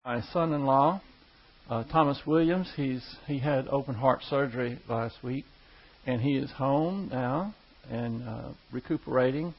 My son-in-law, Thomas Williams, he had open heart surgery last week, and he is home now and recuperating.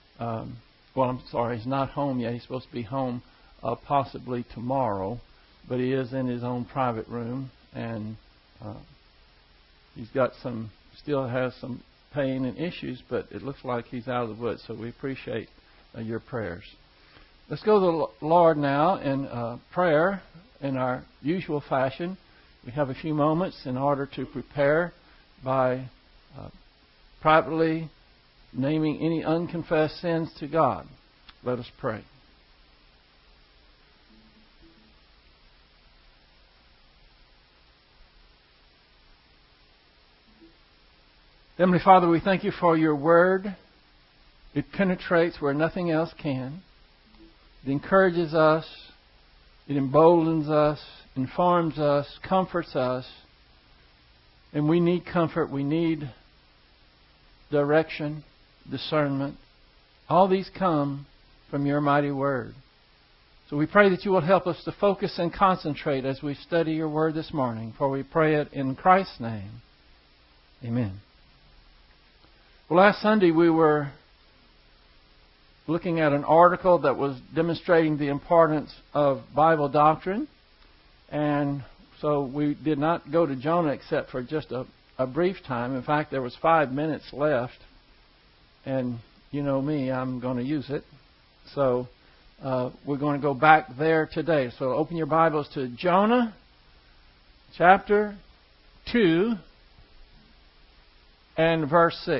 He's not home yet. He's supposed to be home possibly tomorrow, but he is in his own private room, and he's got still has some pain and issues, but it looks like he's out of the woods, so we appreciate your prayers. Let's go to the Lord now in prayer in our usual fashion. We have a few moments in order to prepare by privately naming any unconfessed sins to God. Let us pray. Heavenly Father, we thank you for your word. It penetrates where nothing else can. It encourages us. It emboldens us, informs us, comforts us. And we need comfort. We need direction, discernment. All these come from your mighty word. So we pray that you will help us to focus and concentrate as we study your word this morning. For we pray it in Christ's name. Amen. Well, last Sunday we were looking at an article that was demonstrating the importance of Bible doctrine. And so we did not go to Jonah except for just a brief time. In fact, there was 5 minutes left. And you know me, I'm going to use it. So we're going to go back there today. So open your Bibles to Jonah chapter 2 and verse 6.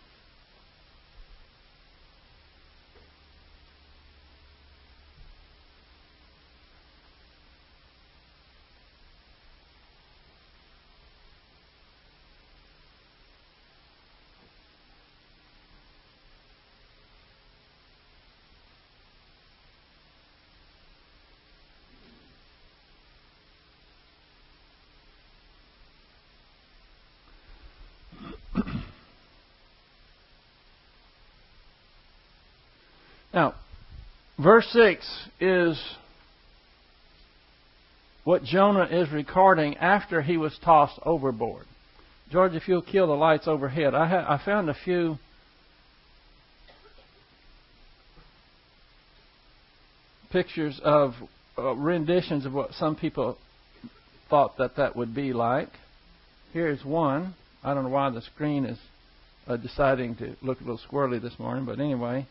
Now, verse 6 is what Jonah is recording after he was tossed overboard. George, if you'll kill the lights overhead. I found a few pictures of renditions of what some people thought that would be like. Here's one. I don't know why the screen is deciding to look a little squirrely this morning, but anyway.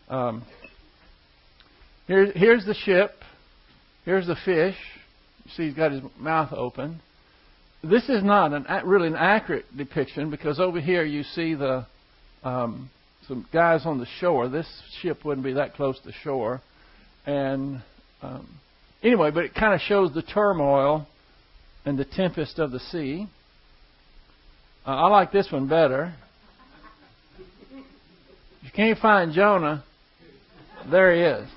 Here's the ship. Here's the fish. You see he's got his mouth open. This is not really an accurate depiction because over here you see some guys on the shore. This ship wouldn't be that close to shore. And anyway, but it kind of shows the turmoil and the tempest of the sea. I like this one better. If you can't find Jonah, there he is.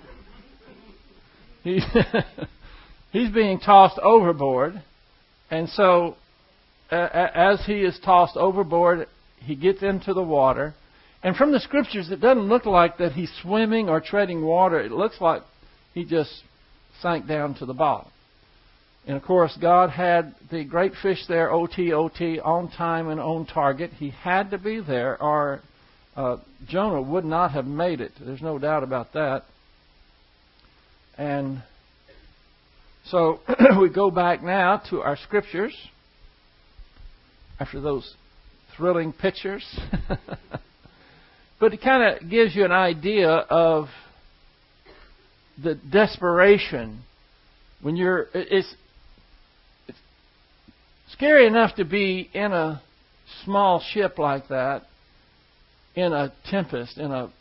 He's being tossed overboard. And so, as he is tossed overboard, he gets into the water. And from the Scriptures, it doesn't look like that he's swimming or treading water. It looks like he just sank down to the bottom. And of course, God had the great fish there, O-T-O-T, on time and on target. He had to be there, or Jonah would not have made it. There's no doubt about that. And so we go back now to our Scriptures after those thrilling pictures. But it kind of gives you an idea of the desperation when it's scary enough to be in a small ship like that, in a tempest, in a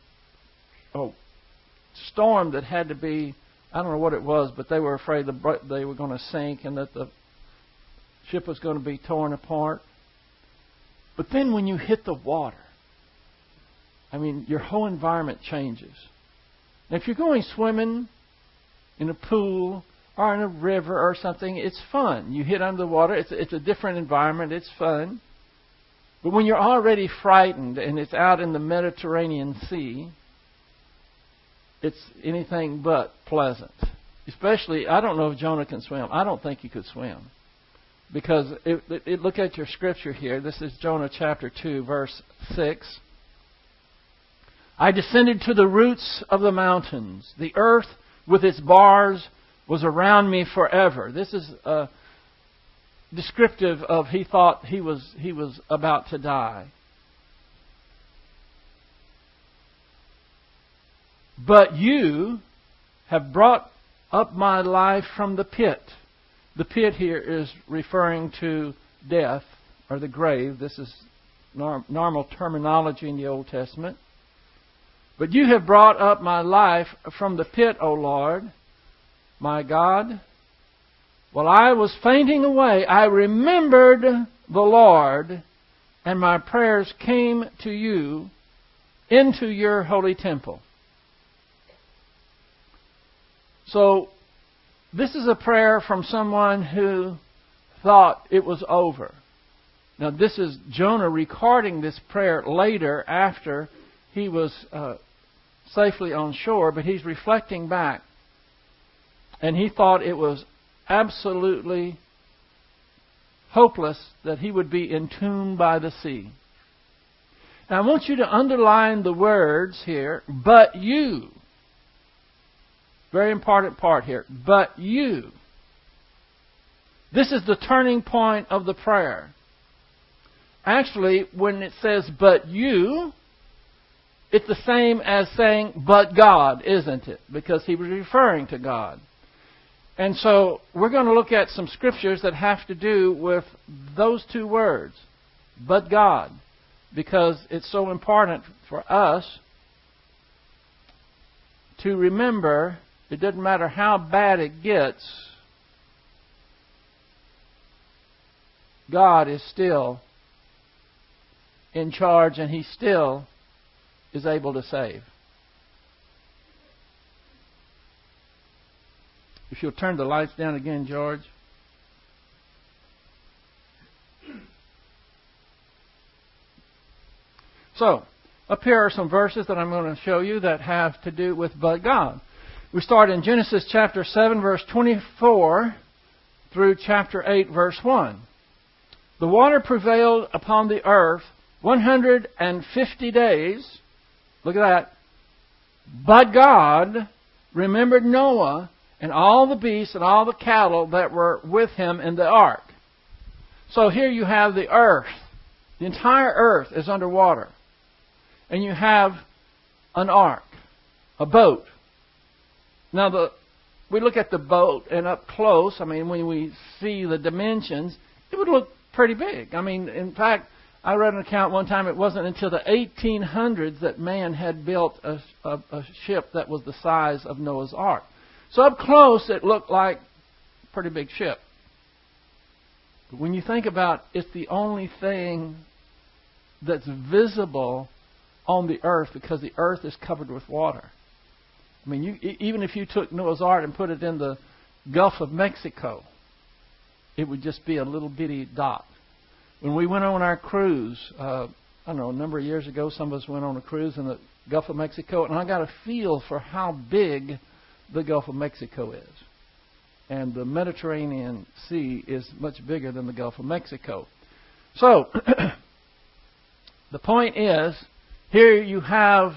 storm that had to be, I don't know what it was, but they were afraid they were going to sink and that the ship was going to be torn apart. But then when you hit the water, I mean, your whole environment changes. Now, if you're going swimming in a pool or in a river or something, it's fun. You hit under the water. It's a different environment. It's fun. But when you're already frightened and it's out in the Mediterranean Sea, it's anything but pleasant. Especially, I don't know if Jonah can swim. I don't think he could swim. Because look at your scripture here. This is Jonah chapter 2, verse 6. I descended to the roots of the mountains. The earth with its bars was around me forever. This is descriptive of he thought he was about to die. But you have brought up my life from the pit. The pit here is referring to death or the grave. This is normal terminology in the Old Testament. But you have brought up my life from the pit, O Lord, my God. While I was fainting away, I remembered the Lord, and my prayers came to you into your holy temple. So, this is a prayer from someone who thought it was over. Now, this is Jonah recording this prayer later after he was safely on shore, but he's reflecting back. And he thought it was absolutely hopeless that he would be entombed by the sea. Now, I want you to underline the words here, but you. Very important part here. But you. This is the turning point of the prayer. Actually, when it says, but you, it's the same as saying, but God, isn't it? Because he was referring to God. And so, we're going to look at some scriptures that have to do with those two words, but God. Because it's so important for us to remember, it doesn't matter how bad it gets, God is still in charge and He still is able to save. If you'll turn the lights down again, George. So, up here are some verses that I'm going to show you that have to do with but God. We start in Genesis chapter 7, verse 24 through chapter 8, verse 1. The water prevailed upon the earth 150 days. Look at that. But God remembered Noah and all the beasts and all the cattle that were with him in the ark. So here you have the earth. The entire earth is underwater. And you have an ark, a boat. Now, we look at the boat, and up close, I mean, when we see the dimensions, it would look pretty big. I mean, in fact, I read an account one time, it wasn't until the 1800s that man had built a ship that was the size of Noah's Ark. So up close, it looked like a pretty big ship. But when you think about it's the only thing that's visible on the earth because the earth is covered with water. I mean, even if you took Noah's Ark and put it in the Gulf of Mexico, it would just be a little bitty dot. When we went on our cruise, I don't know, a number of years ago, some of us went on a cruise in the Gulf of Mexico, and I got a feel for how big the Gulf of Mexico is. And the Mediterranean Sea is much bigger than the Gulf of Mexico. So, the point is, here you have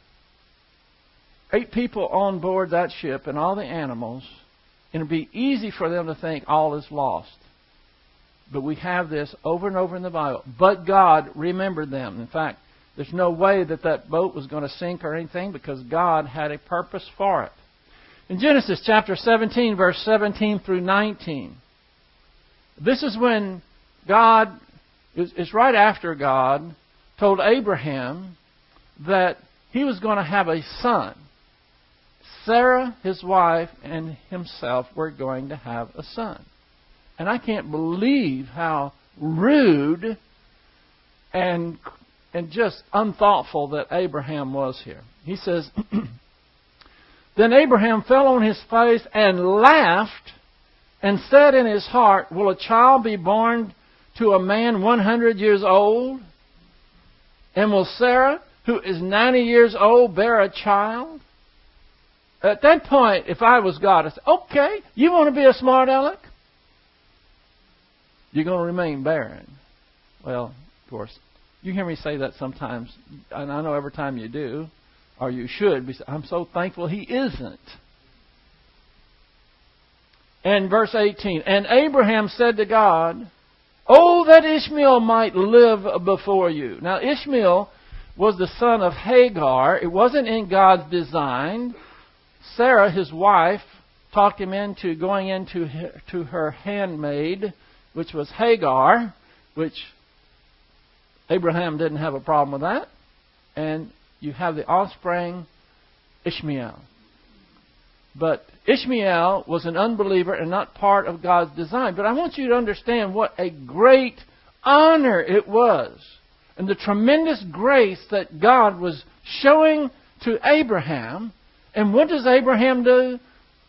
8 people on board that ship and all the animals, and it would be easy for them to think all is lost. But we have this over and over in the Bible. But God remembered them. In fact, there's no way that boat was going to sink or anything because God had a purpose for it. In Genesis chapter 17, verse 17 through 19, this is when God, it's right after God told Abraham that he was going to have a son. Sarah, his wife, and himself were going to have a son. And I can't believe how rude and just unthoughtful that Abraham was here. He says, Then Abraham fell on his face and laughed and said in his heart, Will a child be born to a man 100 years old? And will Sarah, who is 90 years old, bear a child? At that point, if I was God, I'd say, okay, you want to be a smart aleck? You're going to remain barren. Well, of course, you hear me say that sometimes, and I know every time you do, or you should, I'm so thankful he isn't. And verse 18, and Abraham said to God, oh, that Ishmael might live before you. Now, Ishmael was the son of Hagar. It wasn't in God's design. Sarah, his wife, talked him into going into her handmaid, which was Hagar, which Abraham didn't have a problem with that. And you have the offspring, Ishmael. But Ishmael was an unbeliever and not part of God's design. But I want you to understand what a great honor it was, and the tremendous grace that God was showing to Abraham. And what does Abraham do?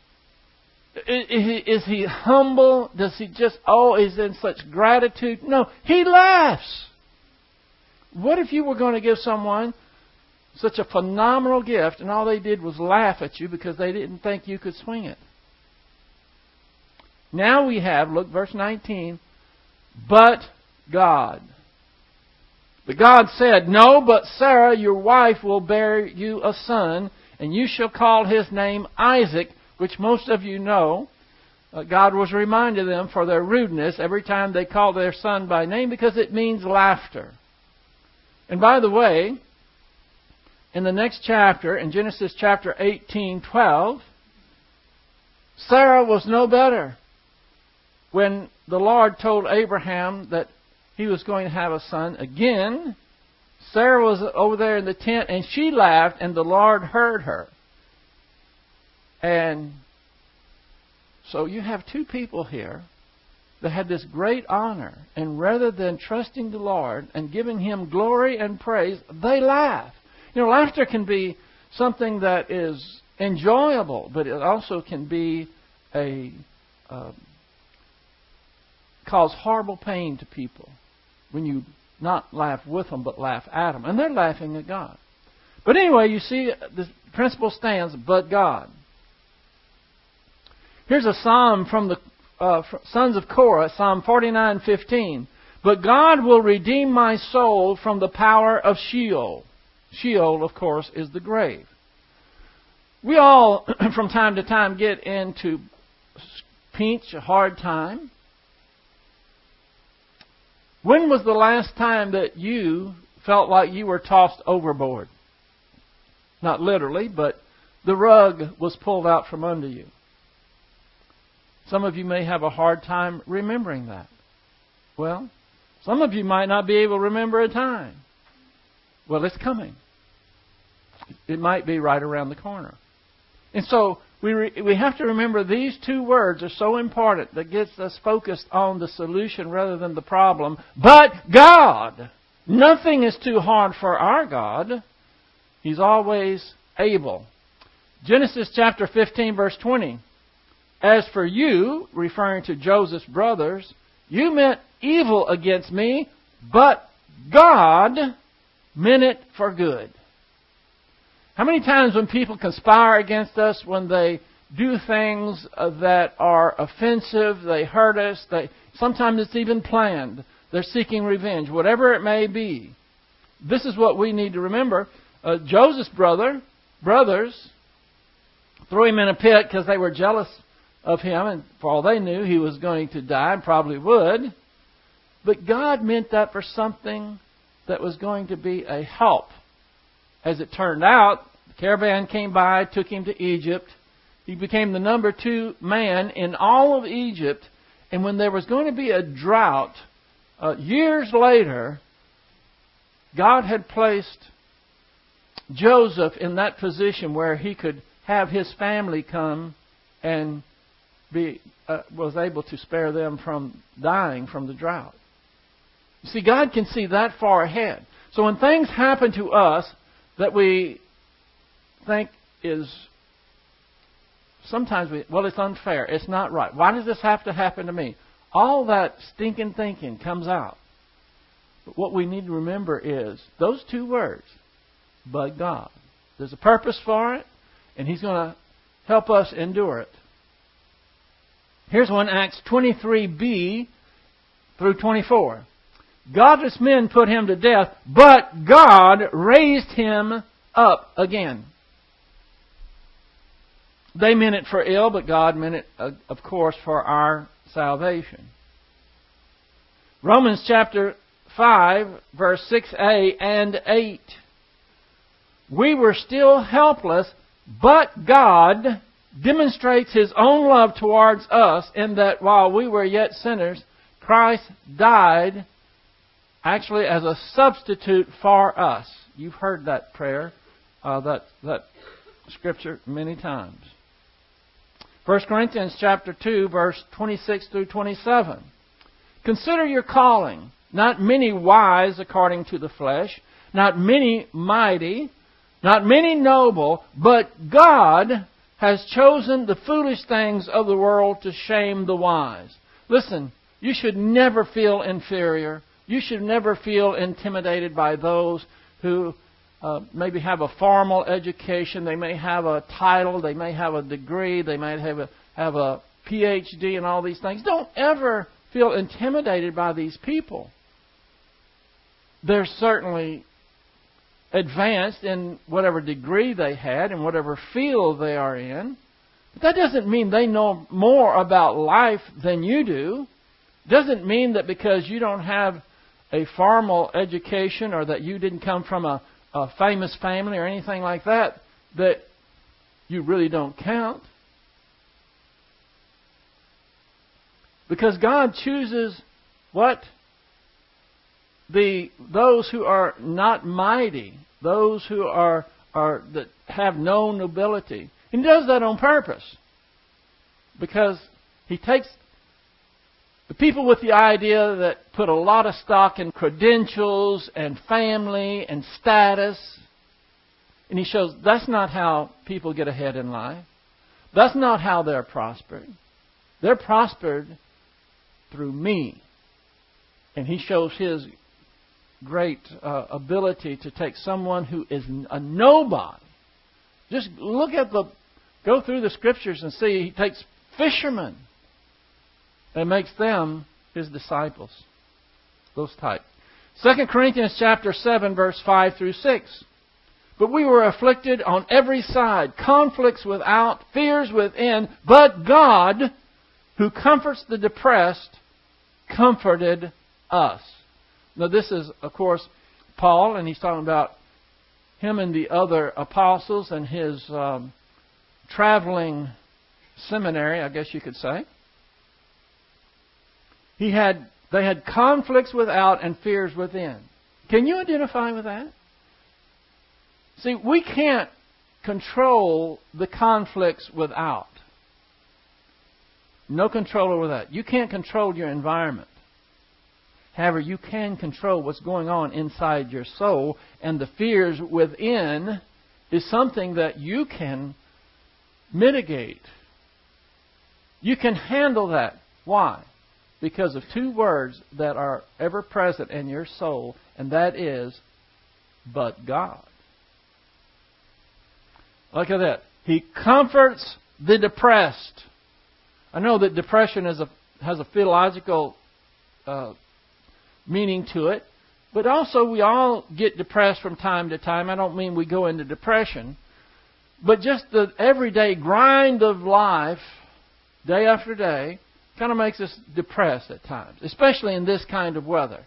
Is he humble? Does he just, is in such gratitude? No, he laughs. What if you were going to give someone such a phenomenal gift and all they did was laugh at you because they didn't think you could swing it? Now we have, look, verse 19, but God. But God said, no, but Sarah, your wife, will bear you a son, and you shall call his name Isaac, which most of you know. God was reminding them for their rudeness every time they called their son by name, because it means laughter. And by the way, in the next chapter, in Genesis chapter 18:12, Sarah was no better. When the Lord told Abraham that he was going to have a son again, Sarah was over there in the tent and she laughed, and the Lord heard her. And so you have two people here that had this great honor, and rather than trusting the Lord and giving Him glory and praise, they laugh. You know, laughter can be something that is enjoyable, but it also can be cause horrible pain to people when you not laugh with them, but laugh at them. And they're laughing at God. But anyway, you see, the principle stands, but God. Here's a psalm from the sons of Korah, Psalm 49:15. But God will redeem my soul from the power of Sheol. Sheol, of course, is the grave. We all, from time to time, get into pinch, a hard time. When was the last time that you felt like you were tossed overboard? Not literally, but the rug was pulled out from under you. Some of you may have a hard time remembering that. Well, some of you might not be able to remember a time. Well, it's coming. It might be right around the corner. And so we have to remember these two words are so important that gets us focused on the solution rather than the problem. But God! Nothing is too hard for our God. He's always able. Genesis chapter 15, verse 20. As for you, referring to Joseph's brothers, you meant evil against me, but God meant it for good. How many times when people conspire against us, when they do things that are offensive, they hurt us, sometimes it's even planned, they're seeking revenge, whatever it may be. This is what we need to remember. Joseph's brothers threw him in a pit because they were jealous of him, and for all they knew, he was going to die, and probably would. But God meant that for something that was going to be a help. As it turned out, the caravan came by, took him to Egypt. He became the number 2 man in all of Egypt. And when there was going to be a drought, years later, God had placed Joseph in that position where he could have his family come and was able to spare them from dying from the drought. You see, God can see that far ahead. So when things happen to us that we think is sometimes it's unfair, it's not right. Why does this have to happen to me? All that stinking thinking comes out. But what we need to remember is those two words, but God. There's a purpose for it, and He's going to help us endure it. Here's one, Acts 23b through 24. Godless men put him to death, but God raised him up again. They meant it for ill, but God meant it, of course, for our salvation. Romans chapter 5, verse 6a and 8. We were still helpless, but God demonstrates His own love towards us in that while we were yet sinners, Christ died actually as a substitute for us. You've heard that prayer, that scripture many times. 1 Corinthians chapter 2, verse 26 through 27. Consider your calling. Not many wise according to the flesh, not many mighty, not many noble, but God has chosen the foolish things of the world to shame the wise. Listen, you should never feel inferior. You should never feel intimidated by those who maybe have a formal education. They may have a title. They may have a degree. They might have a PhD and all these things. Don't ever feel intimidated by these people. They're certainly advanced in whatever degree they had and whatever field they are in. But that doesn't mean they know more about life than you do. It doesn't mean that because you don't have a formal education or that you didn't come from a famous family or anything like that, that you really don't count. Because God chooses what? Those who are not mighty, those who are that have no nobility. He does that on purpose. Because He takes the people with the idea that put a lot of stock in credentials and family and status. And He shows that's not how people get ahead in life. That's not how they're prospered. They're prospered through me. And He shows His great ability to take someone who is a nobody. Just go through the Scriptures and see He takes fishermen and makes them His disciples. Those type. 2 Corinthians chapter 7, verse 5 through 6. But we were afflicted on every side, conflicts without, fears within, but God, who comforts the depressed, comforted us. Now this is, of course, Paul, and he's talking about him and the other apostles and his traveling seminary, I guess you could say. They had conflicts without and fears within. Can you identify with that? See, we can't control the conflicts without. No control over that. You can't control your environment. However, you can control what's going on inside your soul, and the fears within is something that you can mitigate. You can handle that. Why? Because of two words that are ever present in your soul, and that is, but God. Look at that. He comforts the depressed. I know that depression has a theological meaning to it, but also we all get depressed from time to time. I don't mean we go into depression, but just the everyday grind of life, day after day, kind of makes us depressed at times, especially in this kind of weather.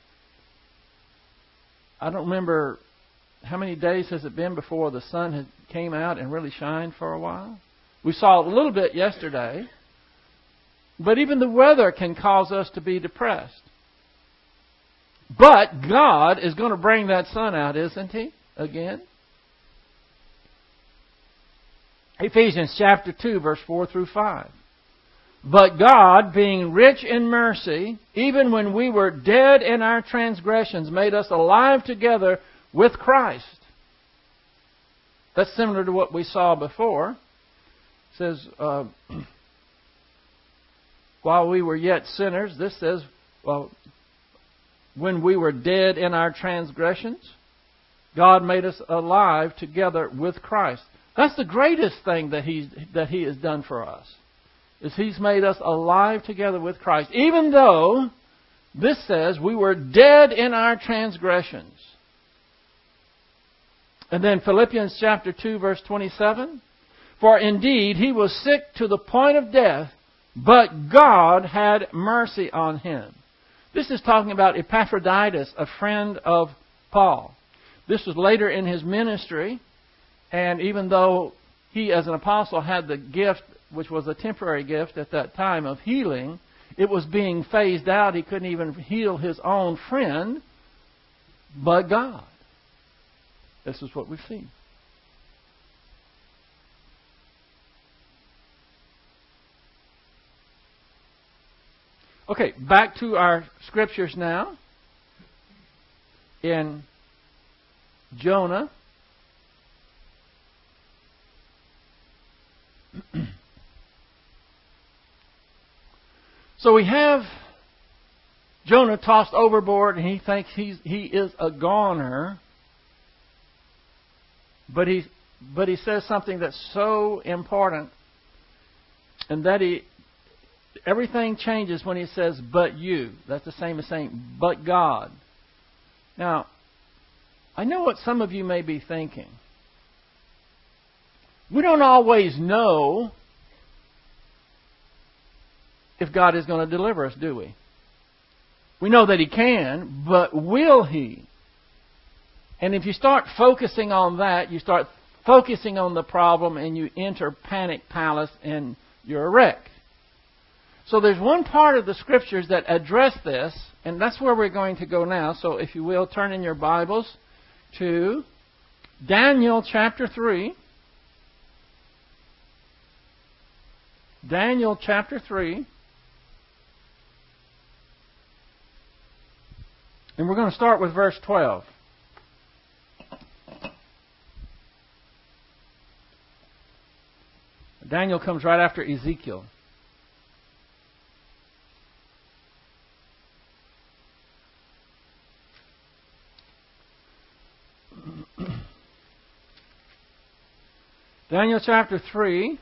I don't remember how many days has it been before the sun came out and really shined for a while. We saw it a little bit yesterday, but even the weather can cause us to be depressed. But God is going to bring that sun out, isn't He? Again. Ephesians chapter 2, verse 4 through 5. But God, being rich in mercy, even when we were dead in our transgressions, made us alive together with Christ. That's similar to what we saw before. It says, while we were yet sinners, this says, when we were dead in our transgressions, God made us alive together with Christ. That's the greatest thing that He has done for us, is He's made us alive together with Christ, even though this says we were dead in our transgressions. And then Philippians chapter 2, verse 27. For indeed He was sick to the point of death, but God had mercy on Him. This is talking about Epaphroditus, a friend of Paul. This was later in his ministry, and even though he as an apostle had the gift, which was a temporary gift at that time, of healing, it was being phased out. He couldn't even heal his own friend, but God. This is what we've seen. Okay, back to our scriptures now. In Jonah. So we have Jonah tossed overboard, and he thinks he is a goner. But he says something that's so important, and that everything changes when he says, but you. That's the same as saying, but God. Now, I know what some of you may be thinking. We don't always know if God is going to deliver us, do we? We know that He can, but will He? And if you start focusing on that, you start focusing on the problem, and you enter panic palace and you're a wreck. So there's one part of the Scriptures that address this, and that's where we're going to go now. So if you will, turn in your Bibles to Daniel chapter 3. Daniel chapter 3. And we're going to start with verse 12. Daniel comes right after Ezekiel. Daniel chapter 3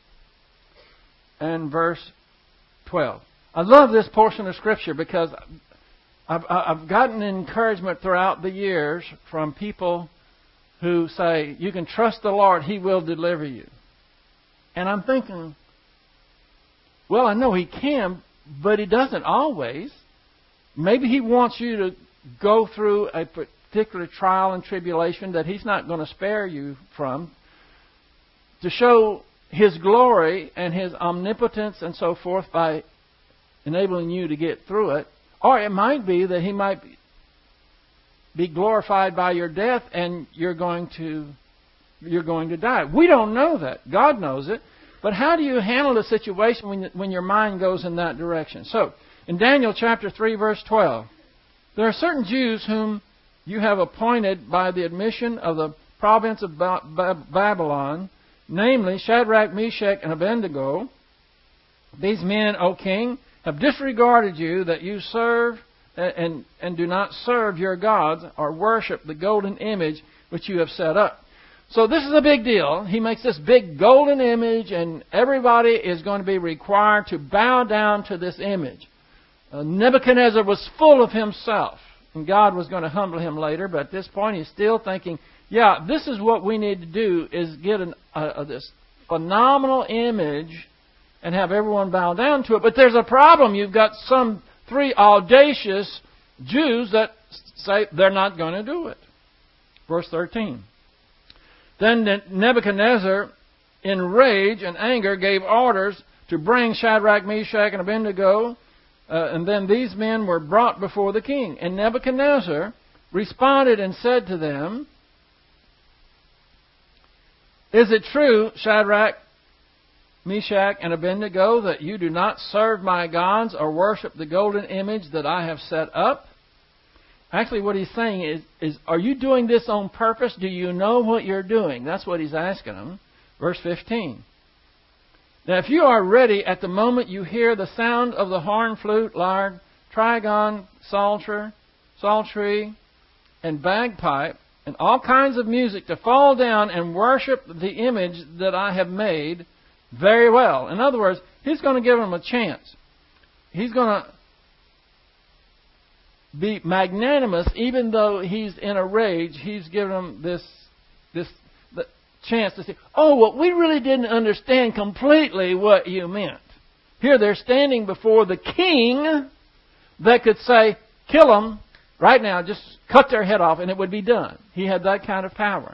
and verse 12. I love this portion of Scripture because I've gotten encouragement throughout the years from people who say, you can trust the Lord, He will deliver you. And I'm thinking, well, I know He can, but He doesn't always. Maybe He wants you to go through a particular trial and tribulation that He's not going to spare you from, to show His glory and His omnipotence and so forth by enabling you to get through it. Or it might be that He might be glorified by your death and you're going to die. We don't know that. God knows it. But how do you handle the situation when your mind goes in that direction? So, in Daniel chapter 3, verse 12, there are certain Jews whom you have appointed by the admission of the province of Babylon, namely Shadrach, Meshach, and Abednego. These men, O king, have disregarded you, that you serve and do not serve your gods or worship the golden image which you have set up. So this is a big deal. He makes this big golden image, and everybody is going to be required to bow down to this image. Nebuchadnezzar was full of himself, and God was going to humble him later, but at this point he's still thinking, yeah, this is what we need to do, is get this phenomenal image and have everyone bow down to it. But there's a problem. You've got some 3 audacious Jews that say they're not going to do it. Verse 13. Then Nebuchadnezzar, in rage and anger, gave orders to bring Shadrach, Meshach, and Abednego. And then these men were brought before the king. And Nebuchadnezzar responded and said to them, Is it true, Shadrach, Meshach, and Abednego, that you do not serve my gods or worship the golden image that I have set up? Actually, what he's saying is, are you doing this on purpose? Do you know what you're doing? That's what he's asking them. Verse 15. Now, if you are ready at the moment you hear the sound of the horn, flute, lyre, trigon, psaltery, and bagpipe, and all kinds of music to fall down and worship the image that I have made very well. In other words, He's going to give them a chance. He's going to be magnanimous, even though He's in a rage. He's given them this the chance to say, oh, well, we really didn't understand completely what you meant. Here they're standing before the king that could say, kill them right now, just cut their head off, and it would be done. He had that kind of power.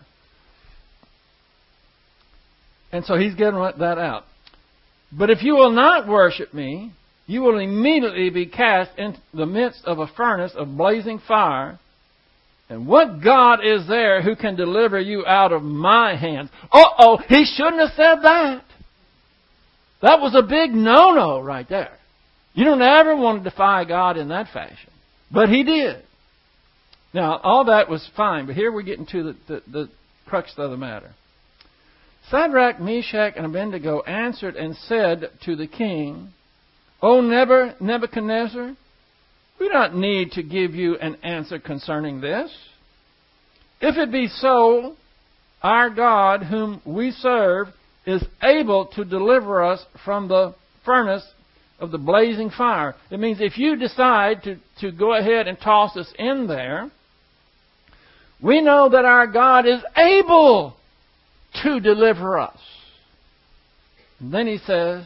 And so He's getting that out. But if you will not worship me, you will immediately be cast into the midst of a furnace of blazing fire. And what God is there who can deliver you out of my hands? Uh-oh, He shouldn't have said that. That was a big no-no right there. You don't ever want to defy God in that fashion. But He did. Now, all that was fine, but here we're getting to the crux of the matter. Shadrach, Meshach, and Abednego answered and said to the king, O Nebuchadnezzar, we don't need to give you an answer concerning this. If it be so, our God, whom we serve, is able to deliver us from the furnace of the blazing fire. It means if you decide to go ahead and toss us in there, we know that our God is able to deliver us. And then he says,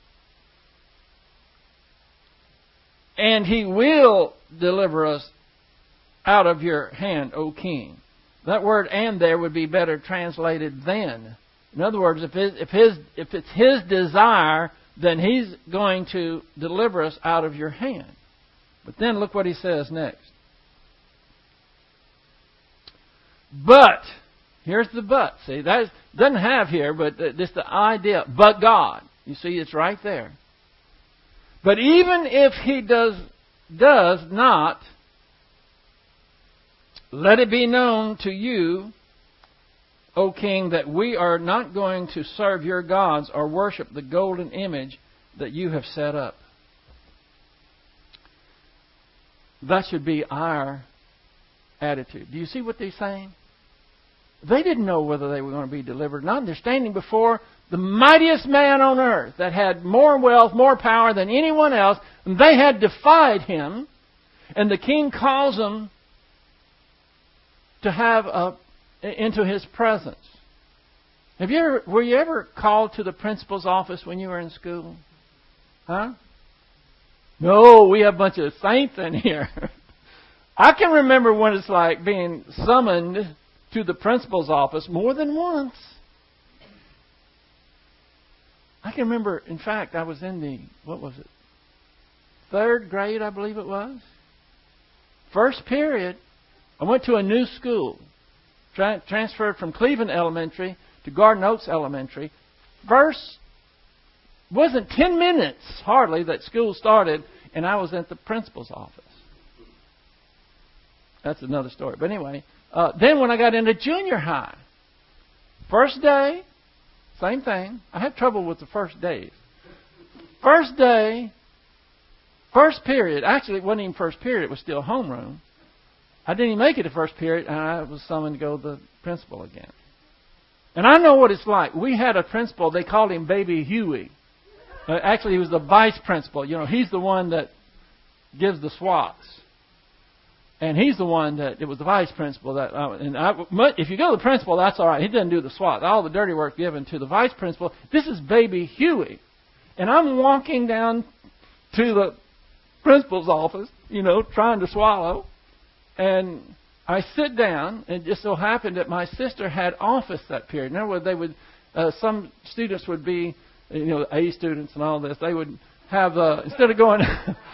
and He will deliver us out of your hand, O king. That word "and" there would be better translated "then." In other words, if it's His desire, then He's going to deliver us out of your hand. But then look what he says next. But, here's the but. See, that doesn't have here, but just the idea. But God. You see, it's right there. But even if He does not, let it be known to you, O king, that we are not going to serve your gods or worship the golden image that you have set up. That should be our attitude. Do you see what they're saying? They didn't know whether they were going to be delivered or not. They're standing before the mightiest man on earth that had more wealth, more power than anyone else. And they had defied him. And the king calls them to have into his presence. Were you ever called to the principal's office when you were in school? Huh? No, we have a bunch of saints in here. I can remember what it's like being summoned to the principal's office more than once. I can remember, in fact, I was in the, third grade, I believe it was. First period, I went to a new school. Transferred from Cleveland Elementary to Garden Oaks Elementary. First, wasn't 10 minutes, hardly, that school started, and I was at the principal's office. That's another story. But anyway, then when I got into junior high, first day, same thing. I had trouble with the first days. First day, first period. Actually, it wasn't even first period. It was still homeroom. I didn't even make it to first period, and I was summoned to go to the principal again. And I know what it's like. We had a principal, they called him Baby Huey. Actually, he was the vice principal. You know, he's the one that gives the swats. And he's the one it was the vice principal. If you go to the principal, that's all right. He doesn't do the swats. All the dirty work given to the vice principal. This is Baby Huey. And I'm walking down to the principal's office, trying to swallow. And I sit down, and it just so happened that my sister had office that period. In other words, some students would be, A students and all this. They would have instead of going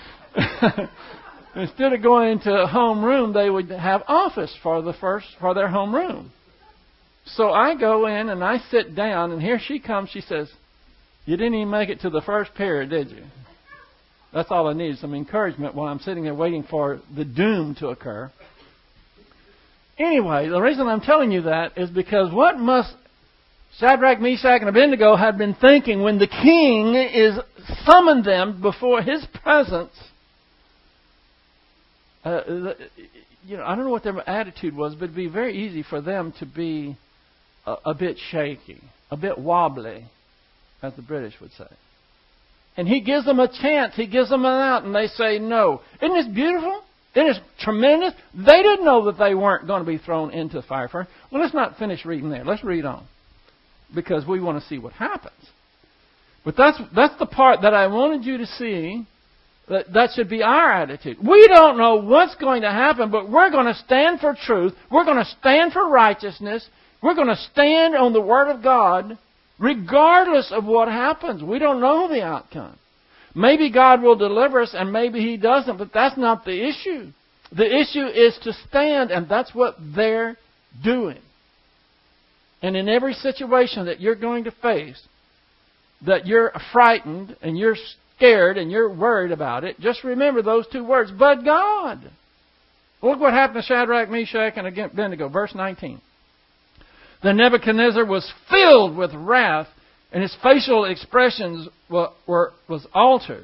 to homeroom, they would have office for their homeroom. So I go in and I sit down, and here she comes. She says, "You didn't even make it to the first period, did you?" That's all I need, some encouragement while I'm sitting there waiting for the doom to occur. Anyway, the reason I'm telling you that is because what must Shadrach, Meshach, and Abednego have been thinking when the king is summoned them before his presence I don't know what their attitude was, but it'd be very easy for them to be a bit shaky, a bit wobbly, as the British would say. And he gives them a chance. He gives them an out, and they say no. Isn't this beautiful? Isn't this tremendous? They didn't know that they weren't going to be thrown into the fire furnace. Well, let's not finish reading there. Let's read on, because we want to see what happens. But that's the part that I wanted you to see. That should be our attitude. We don't know what's going to happen, but we're going to stand for truth. We're going to stand for righteousness. We're going to stand on the Word of God, regardless of what happens. We don't know the outcome. Maybe God will deliver us, and maybe He doesn't, but that's not the issue. The issue is to stand, and that's what they're doing. And in every situation that you're going to face, that you're frightened, and you're scared, and you're worried about it, just remember those two words, but God. Look what happened to Shadrach, Meshach, and Abednego. Verse 19. Then Nebuchadnezzar was filled with wrath, and his facial expressions was altered.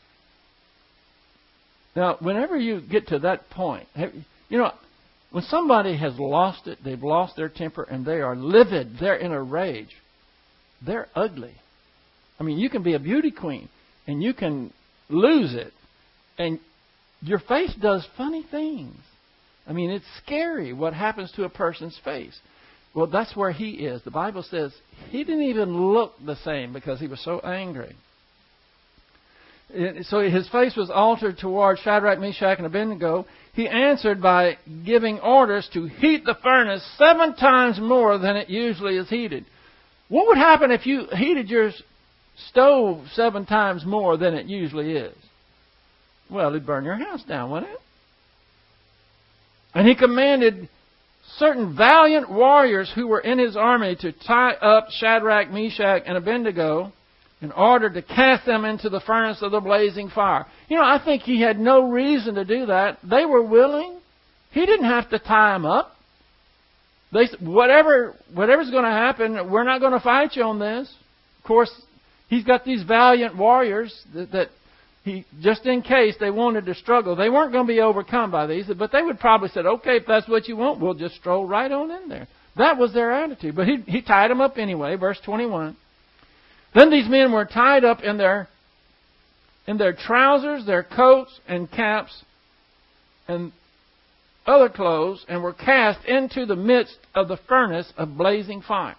Now, whenever you get to that point, when somebody has lost it, they've lost their temper, and they are livid, they're in a rage, they're ugly. I mean, you can be a beauty queen, and you can lose it, and your face does funny things. I mean, it's scary what happens to a person's face. Well, that's where he is. The Bible says he didn't even look the same because he was so angry. So his face was altered toward Shadrach, Meshach, and Abednego. He answered by giving orders to heat the furnace 7 times more than it usually is heated. What would happen if you heated your stove 7 times more than it usually is? Well, it'd burn your house down, wouldn't it? And he commanded certain valiant warriors who were in his army to tie up Shadrach, Meshach, and Abednego in order to cast them into the furnace of the blazing fire. I think he had no reason to do that. They were willing. He didn't have to tie them up. They said, whatever's going to happen, we're not going to fight you on this. Of course, he's got these valiant warriors that he, just in case they wanted to struggle, they weren't going to be overcome by these, but they would probably say, okay, if that's what you want, we'll just stroll right on in there. That was their attitude. But he tied them up anyway, verse 21. Then these men were tied up in their trousers, their coats and caps, and other clothes, and were cast into the midst of the furnace of blazing fire.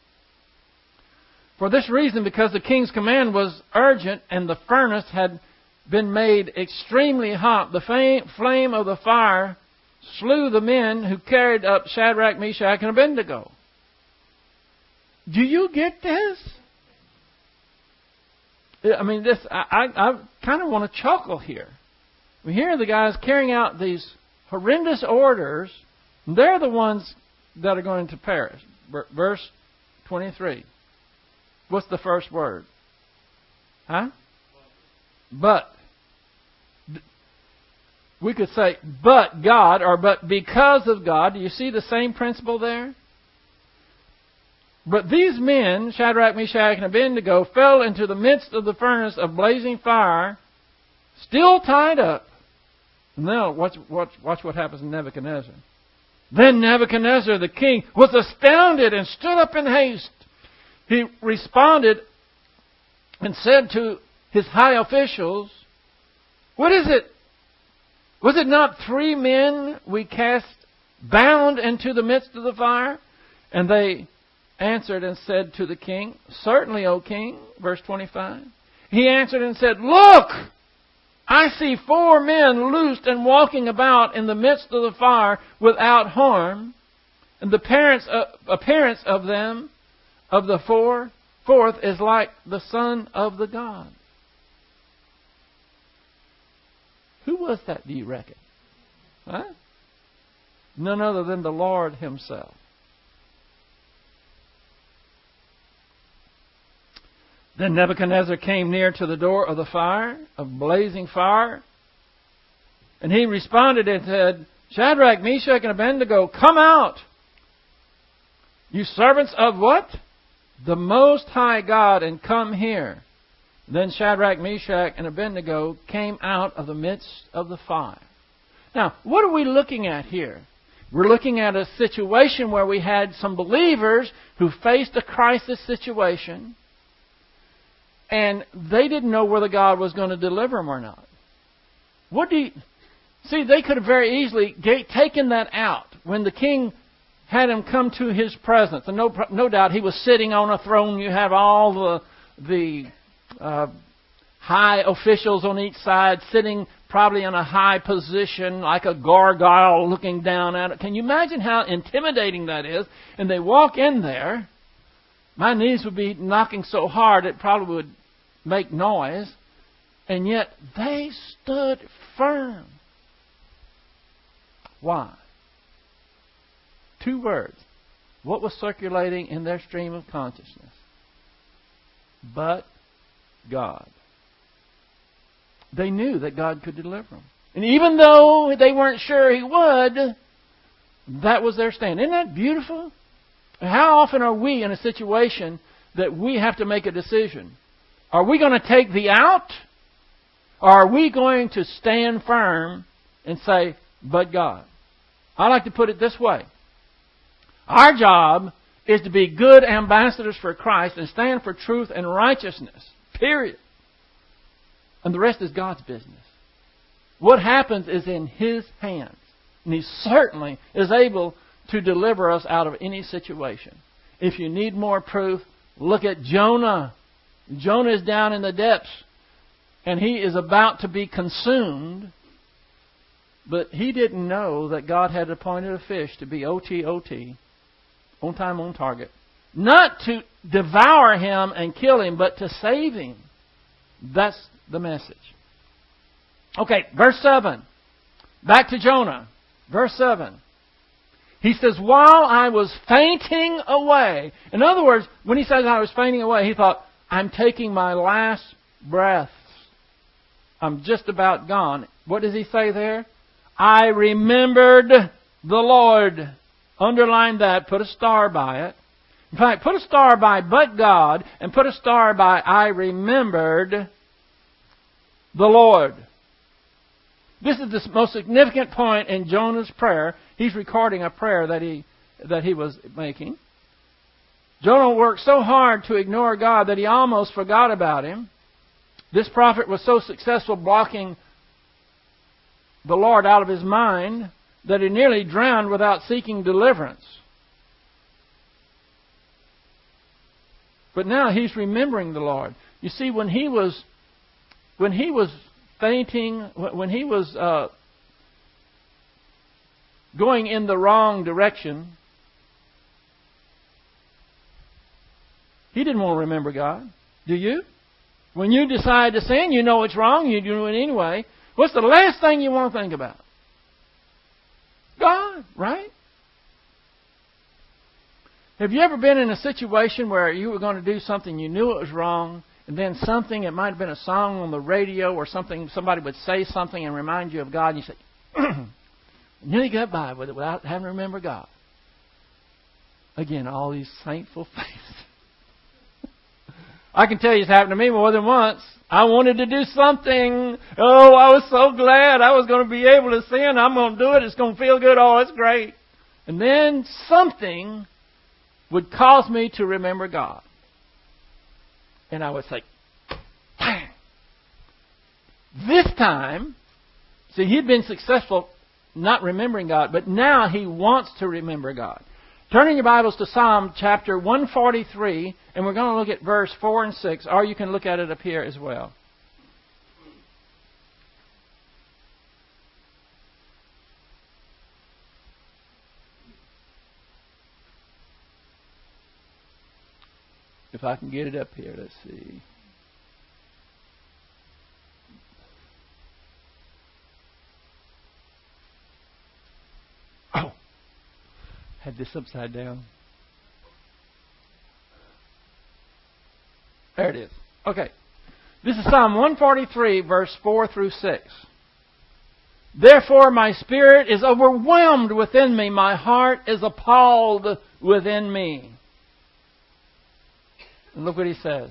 For this reason, because the king's command was urgent, and the furnace had been made extremely hot, the flame of the fire slew the men who carried up Shadrach, Meshach, and Abednego. Do you get this? I mean, I kind of want to chuckle here. Here are the guys carrying out these horrendous orders, and they're the ones that are going to perish. Verse 23. What's the first word? Huh? But. We could say, but God, or but because of God. Do you see the same principle there? But these men, Shadrach, Meshach, and Abednego, fell into the midst of the furnace of blazing fire, still tied up. Now, watch what happens to Nebuchadnezzar. Then Nebuchadnezzar, the king, was astounded and stood up in haste. He responded and said to his high officials, "What is it? Was it not 3 men we cast bound into the midst of the fire?" And they answered and said to the king, "Certainly, O king." Verse 25. He answered and said, "Look, I see 4 men loosed and walking about in the midst of the fire without harm, and the appearance of them, of the fourth, is like the son of the God." Who was that, do you reckon? Huh? None other than the Lord Himself. Then Nebuchadnezzar came near to the door of the fire, of blazing fire, and he responded and said, "Shadrach, Meshach, and Abednego, come out! You servants of what? The Most High God, and come here." Then Shadrach, Meshach, and Abednego came out of the midst of the fire. Now, what are we looking at here? We're looking at a situation where we had some believers who faced a crisis situation, and they didn't know whether God was going to deliver them or not. See, they could have very easily taken that out when the king had him come to his presence. And no doubt he was sitting on a throne. You have all the high officials on each side sitting probably in a high position like a gargoyle looking down at it. Can you imagine how intimidating that is? And they walk in there. My knees would be knocking so hard it probably would make noise. And yet they stood firm. Why? 2 words. What was circulating in their stream of consciousness? But God. They knew that God could deliver them. And even though they weren't sure He would, that was their stand. Isn't that beautiful? How often are we in a situation that we have to make a decision? Are we going to take the out? Or are we going to stand firm and say, but God? I like to put it this way. Our job is to be good ambassadors for Christ and stand for truth and righteousness. Period. And the rest is God's business. What happens is in His hands. And He certainly is able to deliver us out of any situation. If you need more proof, look at Jonah. Jonah is down in the depths. And he is about to be consumed. But he didn't know that God had appointed a fish to be OT, on time, on target. Not to devour him and kill him, but to save him. That's the message. Okay, verse 7. Back to Jonah. Verse 7. He says, while I was fainting away. In other words, when he says I was fainting away, he thought, I'm taking my last breaths. I'm just about gone. What does he say there? I remembered the Lord. Underline that. Put a star by it. In fact, put a star by but God and put a star by I remembered the Lord. This is the most significant point in Jonah's prayer. He's recording a prayer that he was making. Jonah worked so hard to ignore God that he almost forgot about Him. This prophet was so successful blocking the Lord out of his mind that he nearly drowned without seeking deliverance. But now he's remembering the Lord. You see, when he was fainting, when he was going in the wrong direction, he didn't want to remember God. Do you? When you decide to sin, you know it's wrong, you do it anyway. What's the last thing you want to think about? God, right? Have you ever been in a situation where you were going to do something, you knew it was wrong, and then something, it might have been a song on the radio or something, somebody would say something and remind you of God, and you say, nearly got by with it without having to remember God. Again, all these thankful faces. I can tell you it's happened to me more than once. I wanted to do something. Oh, I was so glad I was going to be able to sin. I'm going to do it. It's going to feel good. Oh, it's great. And then something would cause me to remember God. And I would say, bang. This time, see, he'd been successful not remembering God, but now he wants to remember God. Turn in your Bibles to Psalm chapter 143, and we're going to look at verse 4 and 6, or you can look at it up here as well. If I can get it up here, let's see. Oh, had this upside down. There it is. Okay. This is Psalm 143, verse 4 through 6. Therefore my spirit is overwhelmed within me. My heart is appalled within me. And look what he says.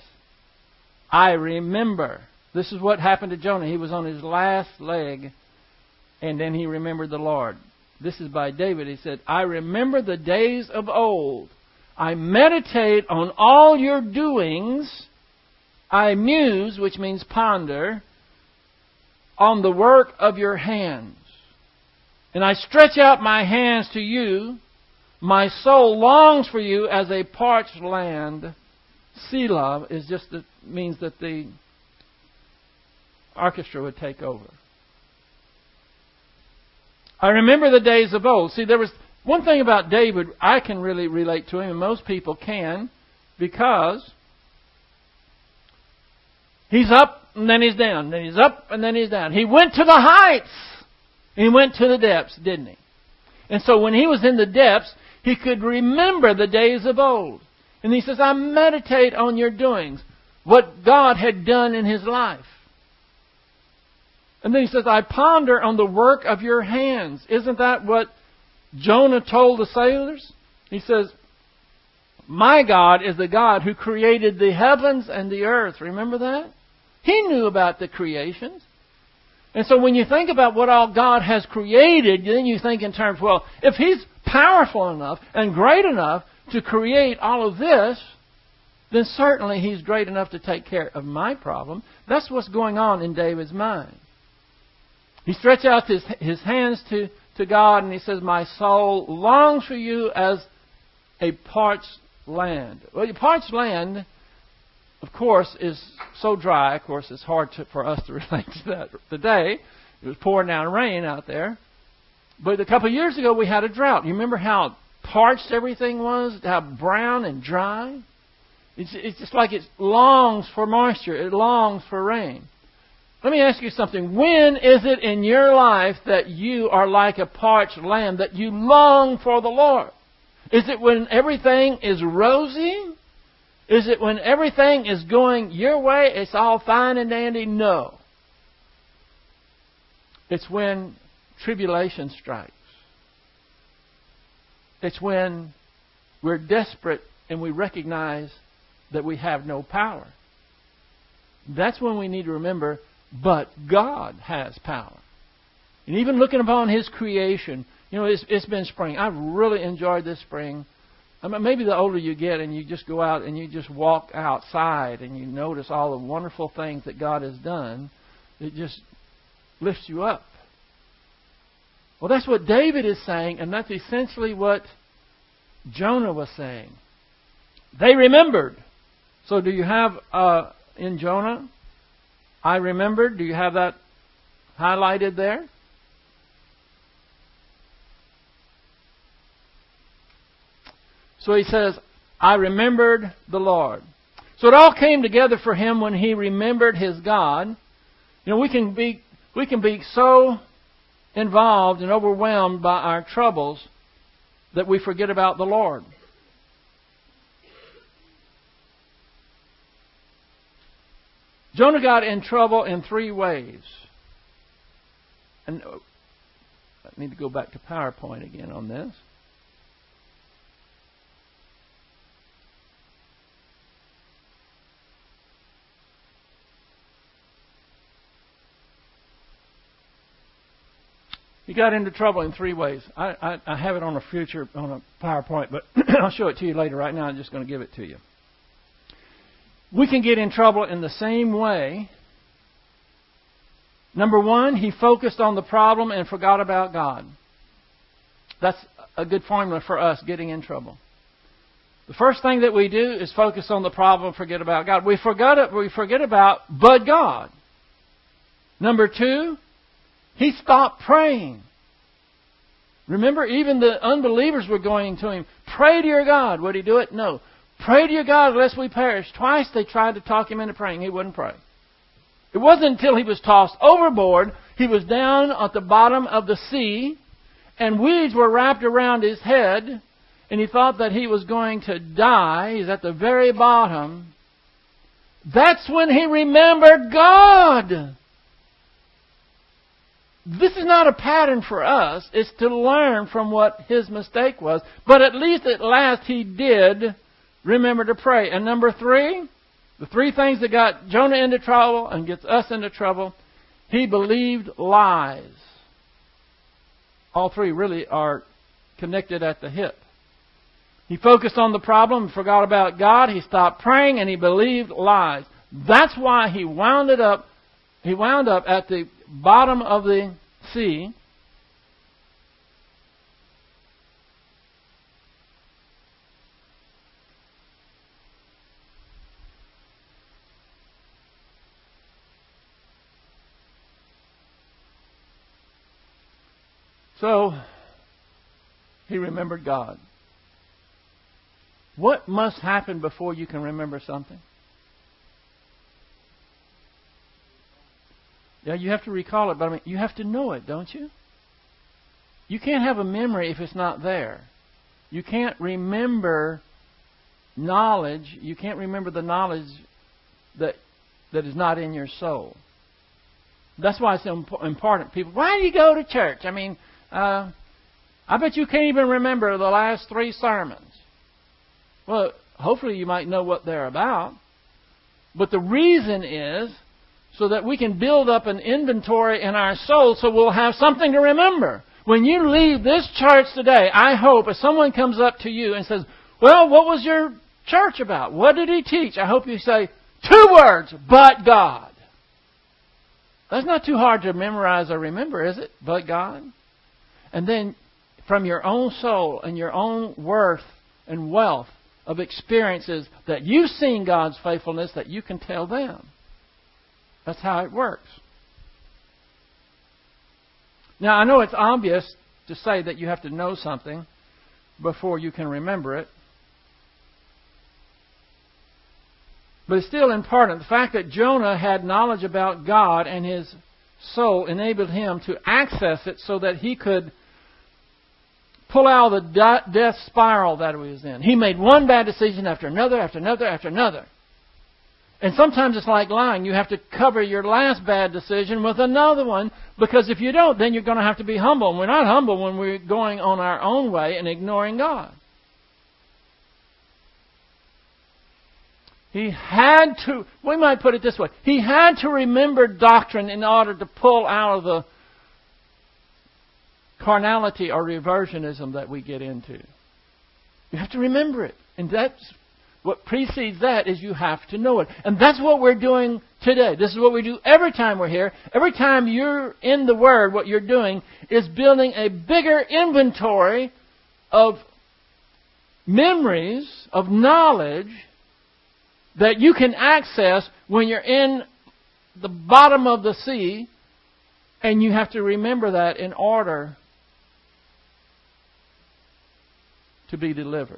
I remember. This is what happened to Jonah. He was on his last leg. And then he remembered the Lord. This is by David. He said, I remember the days of old. I meditate on all your doings. I muse, which means ponder, on the work of your hands. And I stretch out my hands to you. My soul longs for you as a parched land. Selah is just means that the orchestra would take over. I remember the days of old. See, there was one thing about David I can really relate to him, and most people can, because he's up and then he's down. Then he's up and then he's down. He went to the heights. He went to the depths, didn't he? And so when he was in the depths, he could remember the days of old. And he says, I meditate on your doings, what God had done in his life. And then he says, I ponder on the work of your hands. Isn't that what Jonah told the sailors? He says, my God is the God who created the heavens and the earth. Remember that? He knew about the creations. And so when you think about what all God has created, then you think in terms, well, if He's powerful enough and great enough to create all of this, then certainly He's great enough to take care of my problem. That's what's going on in David's mind. He stretched out his hands to God and he says, my soul longs for you as a parched land. Well, parched land, of course, is so dry. Of course, it's hard for us to relate to that today. It was pouring down rain out there. But a couple of years ago, we had a drought. You remember how parched everything was? How brown and dry? It's just like it longs for moisture. It longs for rain. Let me ask you something. When is it in your life that you are like a parched land, that you long for the Lord? Is it when everything is rosy? Is it when everything is going your way? It's all fine and dandy? No. It's when tribulation strikes. It's when we're desperate and we recognize that we have no power. That's when we need to remember, but God has power. And even looking upon His creation, you know, it's been spring. I've really enjoyed this spring. I mean, maybe the older you get and you just go out and you just walk outside and you notice all the wonderful things that God has done, it just lifts you up. Well, that's what David is saying, and that's essentially what Jonah was saying. They remembered. So do you have in Jonah, I remembered? Do you have that highlighted there? So he says, I remembered the Lord. So it all came together for him when he remembered his God. You know, we can be so involved and overwhelmed by our troubles that we forget about the Lord. Jonah got in trouble in 3 ways. And I need to go back to PowerPoint again on this. He got into trouble in 3 ways. I have it on a PowerPoint, but I'll show it to you later. Right now, I'm just going to give it to you. We can get in trouble in the same way. Number 1, he focused on the problem and forgot about God. That's a good formula for us getting in trouble. The first thing that we do is focus on the problem and forget about God. We forget about but God. Number 2, he stopped praying. Remember, even the unbelievers were going to him, pray to your God. Would he do it? No. Pray to your God lest we perish. Twice they tried to talk him into praying. He wouldn't pray. It wasn't until he was tossed overboard, he was down at the bottom of the sea, and weeds were wrapped around his head, and he thought that he was going to die. He's at the very bottom. That's when he remembered God. This is not a pattern for us. It's to learn from what his mistake was. But at least at last he did remember to pray. And number 3, the 3 things that got Jonah into trouble and gets us into trouble, he believed lies. all three really are connected at the hip. He focused on the problem, forgot about God. He stopped praying, and he believed lies. That's why he wound up at the bottom of the sea. So, he remembered God. What must happen before you can remember something? Yeah, you have to recall it, but I mean, you have to know it, don't you? You can't have a memory if it's not there. You can't remember knowledge. You can't remember the knowledge that is not in your soul. That's why it's important. People, why do you go to church? I mean, I bet you can't even remember the last 3 sermons. Well, hopefully you might know what they're about. But the reason is so that we can build up an inventory in our soul so we'll have something to remember. When you leave this church today, I hope if someone comes up to you and says, well, what was your church about? What did he teach? I hope you say 2 words, but God. That's not too hard to memorize or remember, is it? But God. And then from your own soul and your own worth and wealth of experiences that you've seen God's faithfulness, that you can tell them. That's how it works. Now, I know it's obvious to say that you have to know something before you can remember it. But it's still important. The fact that Jonah had knowledge about God and his soul enabled him to access it so that he could pull out of the death spiral that he was in. He made one bad decision after another, after another, after another. And sometimes it's like lying. You have to cover your last bad decision with another one, because if you don't, then you're going to have to be humble. And we're not humble when we're going on our own way and ignoring God. He had to, we might put it this way, he had to remember doctrine in order to pull out of the carnality or reversionism that we get into. You have to remember it. And that's what precedes that, is you have to know it. And that's what we're doing today. This is what we do every time we're here. Every time you're in the Word, what you're doing is building a bigger inventory of memories, of knowledge that you can access when you're in the bottom of the sea, and you have to remember that in order to be delivered.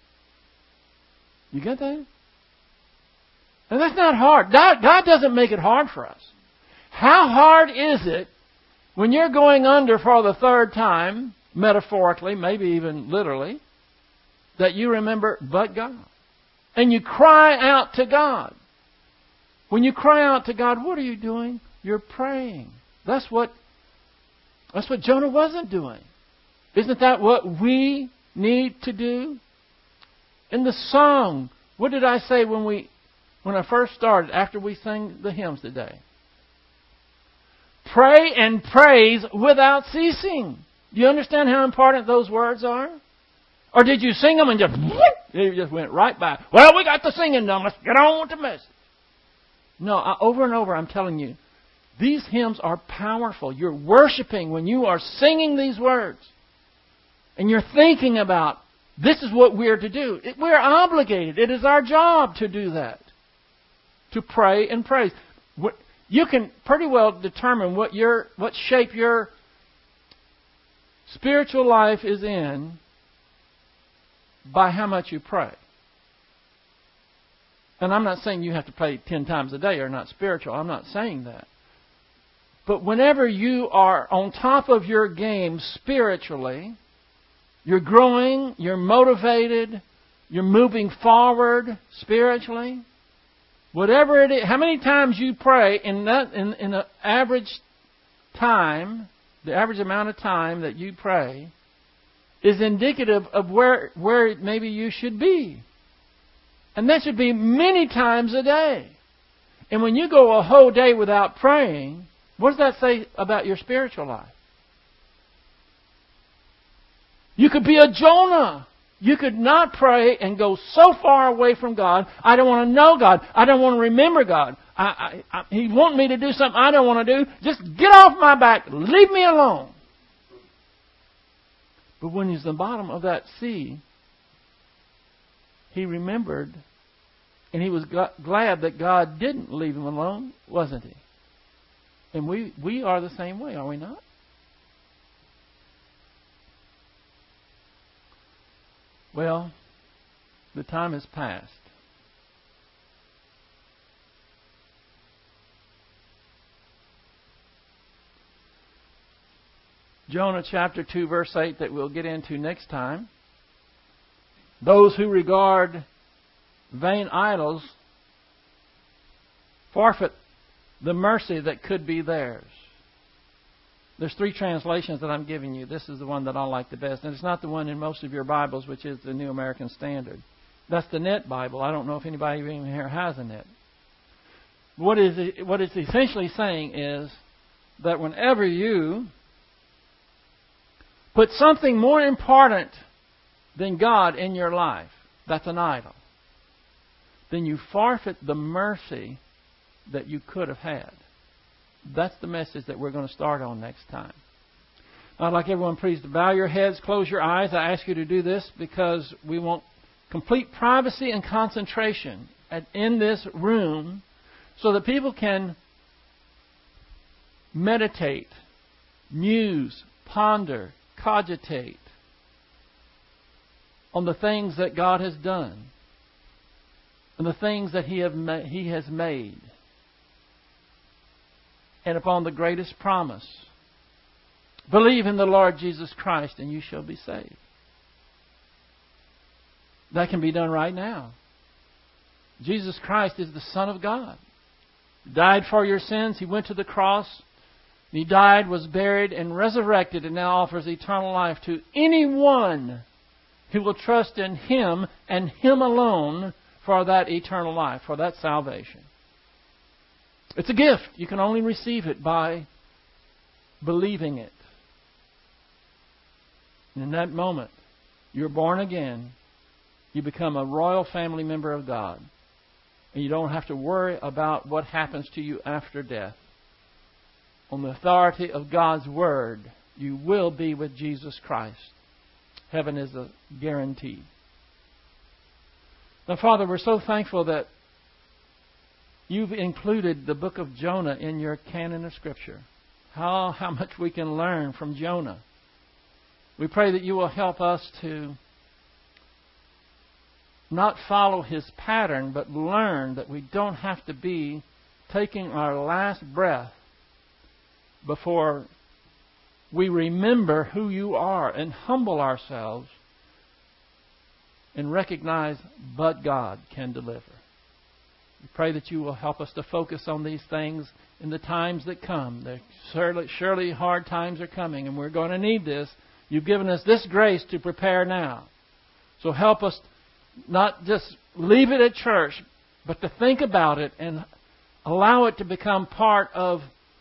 You get that? And that's not hard. God doesn't make it hard for us. How hard is it when you're going under for the 3rd time, metaphorically, maybe even literally, that you remember, but God? And you cry out to God. When you cry out to God, what are you doing? You're praying. That's what Jonah wasn't doing. Isn't that what we need to do? In the song, what did I say when I first started, after we sang the hymns today? Pray and praise without ceasing. Do you understand how important those words are? Or did you sing them and you just went right by? Well, we got the singing done. Let's get on with the message. No, over and over I'm telling you, these hymns are powerful. You're worshiping when you are singing these words. And you're thinking about, this is what we're to do. We're obligated. It is our job to do that. To pray and praise. You can pretty well determine what shape your spiritual life is in by how much you pray. And I'm not saying you have to pray 10 times a day or not spiritual. I'm not saying that. But whenever you are on top of your game spiritually, you're growing, you're motivated, you're moving forward spiritually. Whatever it is, how many times you pray in the average time, the average amount of time that you pray, is indicative of where maybe you should be. And that should be many times a day. And when you go a whole day without praying, what does that say about your spiritual life? You could be a Jonah. You could not pray and go so far away from God. I don't want to know God. I don't want to remember God. He wants me to do something I don't want to do. Just get off my back. Leave me alone. But when he's at the bottom of that sea, he remembered, and he was glad that God didn't leave him alone, wasn't he? And we are the same way, are we not? Well, the time has passed. Jonah chapter 2 verse 8 that we'll get into next time. Those who regard vain idols forfeit the mercy that could be theirs. There's 3 translations that I'm giving you. This is the one that I like the best. And it's not the one in most of your Bibles, which is the New American Standard. That's the Net Bible. I don't know if anybody even here has a Net. What it's essentially saying is that whenever you put something more important than God in your life, that's an idol, then you forfeit the mercy that you could have had. That's the message that we're going to start on next time. I'd like everyone please to bow your heads, close your eyes. I ask you to do this because we want complete privacy and concentration in this room so that people can meditate, muse, ponder, cogitate on the things that God has done and the things that He has made, and upon the greatest promise. Believe in the Lord Jesus Christ and you shall be saved. That can be done right now. Jesus Christ is the Son of God. He died for your sins. He went to the cross. He died, was buried, and resurrected, and now offers eternal life to anyone who will trust in Him and Him alone for that eternal life, for that salvation. It's a gift. You can only receive it by believing it. And in that moment, you're born again. You become a royal family member of God. And you don't have to worry about what happens to you after death. On the authority of God's Word, you will be with Jesus Christ. Heaven is a guarantee. Now, Father, we're so thankful that You've included the book of Jonah in your canon of Scripture. How much we can learn from Jonah. We pray that You will help us to not follow his pattern, but learn that we don't have to be taking our last breath before we remember who You are and humble ourselves and recognize but God can deliver. We pray that You will help us to focus on these things in the times that come. Surely hard times are coming, and we're going to need this. You've given us this grace to prepare now. So help us not just leave it at church, but to think about it and allow it to become part of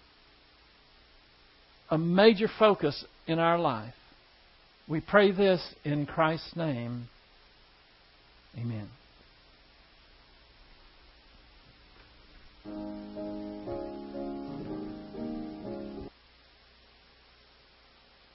a major focus in our life. We pray this in Christ's name. Amen.